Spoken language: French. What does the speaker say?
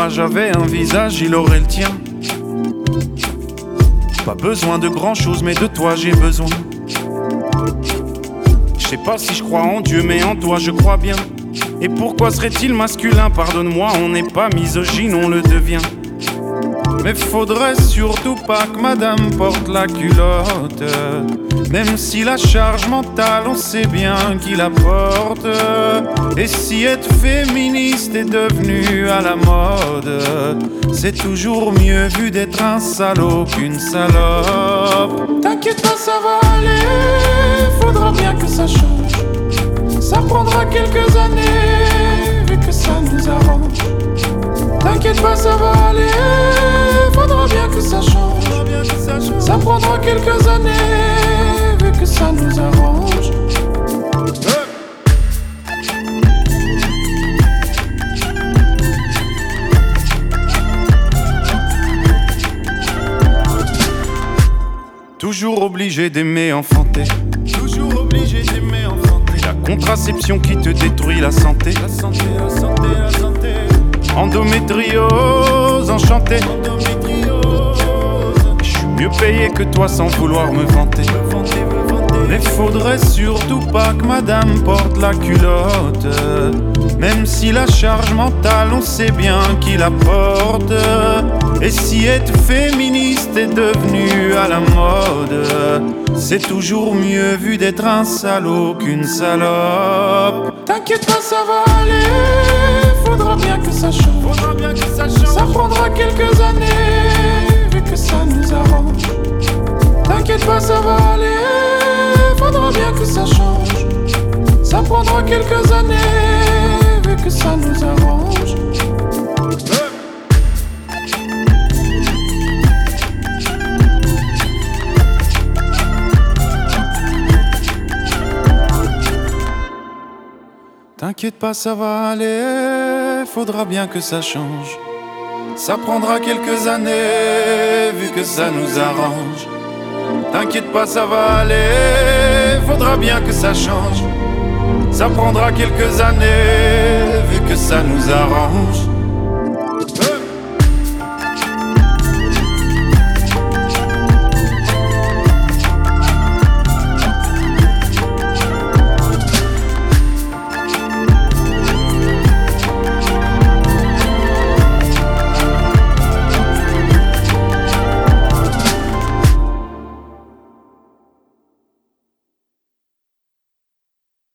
moi j'avais un visage, il aurait le tien. Pas besoin de grand chose, mais de toi j'ai besoin. Je sais pas si je crois en Dieu, mais en toi je crois bien. Et pourquoi serait-il masculin? Pardonne-moi, on n'est pas misogyne, on le devient. Mais faudrait surtout pas que madame porte la culotte. Même si la charge mentale, on sait bien qui la porte. Et si être féministe est devenu à la mode, c'est toujours mieux vu d'être un salaud qu'une salope. T'inquiète pas, ça va aller, faudra bien que ça change. Ça prendra quelques années, vu que ça nous arrange. T'inquiète pas, ça va aller, faudra bien que ça change. Ça prendra quelques années, vu que ça nous arrange. Toujours obligé d'aimer enfanter. Toujours obligé d'aimer enfanter. La contraception qui te détruit la santé. La santé, la santé, la santé. Endométriose, enchanté. Je suis mieux payé que toi sans vouloir me vanter. Mais faudrait surtout pas que madame porte la culotte. Même si la charge mentale, on sait bien qui la porte. Et si être féministe est devenu à la mode, c'est toujours mieux vu d'être un salaud qu'une salope. T'inquiète pas, ça va aller, faudra bien que ça change. Ça prendra quelques années, vu que ça nous arrange. T'inquiète pas, ça va aller, faudra bien que ça change. Ça prendra quelques années, vu que ça nous arrange. T'inquiète pas, ça va aller, faudra bien que ça change. Ça prendra quelques années, vu que ça nous arrange. T'inquiète pas, ça va aller, faudra bien que ça change. Ça prendra quelques années, vu que ça nous arrange.